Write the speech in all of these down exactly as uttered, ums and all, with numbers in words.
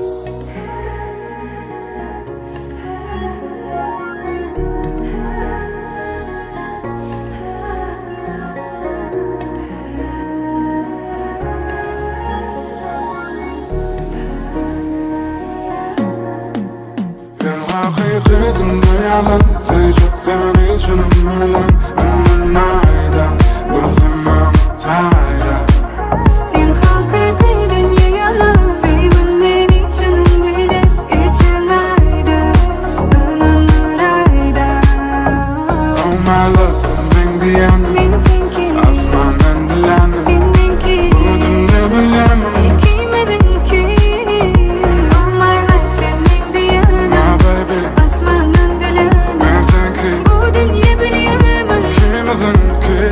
حقيقتنا يعلن في جبتني شنو ملم أما نايدا ورث ما متعايدا Sen haqiqiydin yalan Seven meni canım bilen içinayda Ananırayda Oh my love sen diyen Men senki Asmanan dilen Sendenki Bu dünya bilemem İlkimedin ki Oh my life sen men diyen My baby Asmanan dilen Ben senki Bu dünya bilemem Kimedin ki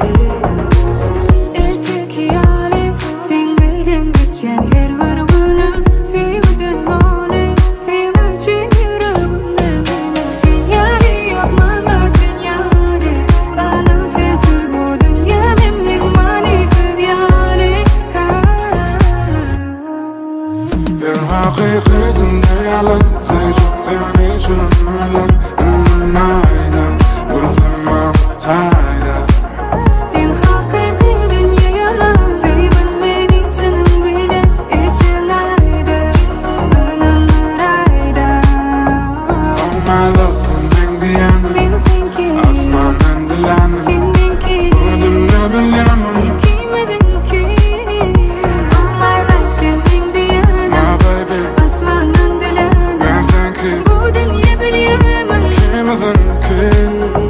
حقيقتنا يعلن في جبتني شنو ملم أما نايدا ورث ما متعايدا Sen haqiqiydin yalan Seven meni canım bilen içinayda Ananırayda Oh my love sen diyen Men senki Asmanan dilen Sendenki Bu dünya bilemem İlkimedin ki Oh my life sen men diyen My baby Asmanan dilen Ben senki Bu dünya bilemem Kimedin ki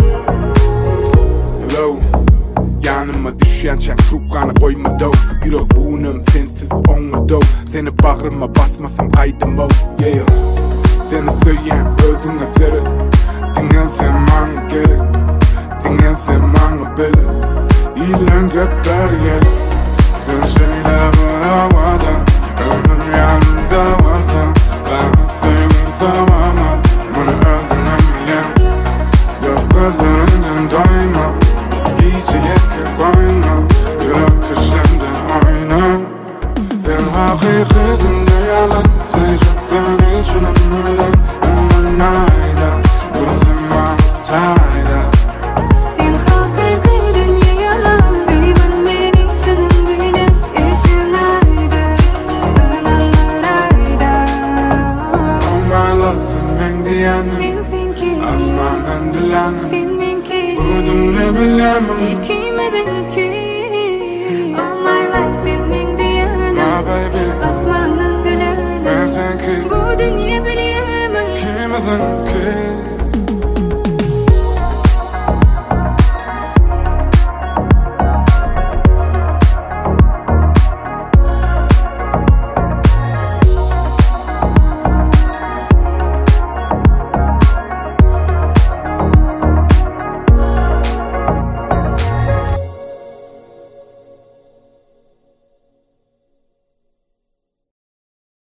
Hello Yanıma düşen çek trukkanı koyma do Yürek buğunum sensiz olma do Seni bağrıma basmasam kaydım o Yeah Seni söyleyen özüne seri Dinlen sen bana gerek Dinlen sen bana beri İlan gökler yer Sen söyle bana vada Ömür yanımda varsa Ben sevim tamama Bunu özüne bilen Yok gözlerinden doyma İyice yeke koyma Yürek kışında oyna Sen hakikatinde yalan Sen çoktan içinin ölen Ama nayda Burası mantayda Sen haqiqiydin yalan Seven meni canım bilen içinayda Ananırayda Oh my love sen diyen Men senki Asmanan dilen Sendenki Bu dünya bilemem İlkimedin ki Oh my life sen men diyen My baby Asmanan dilen Ben senki Bu dünya bilemem Kimedin ki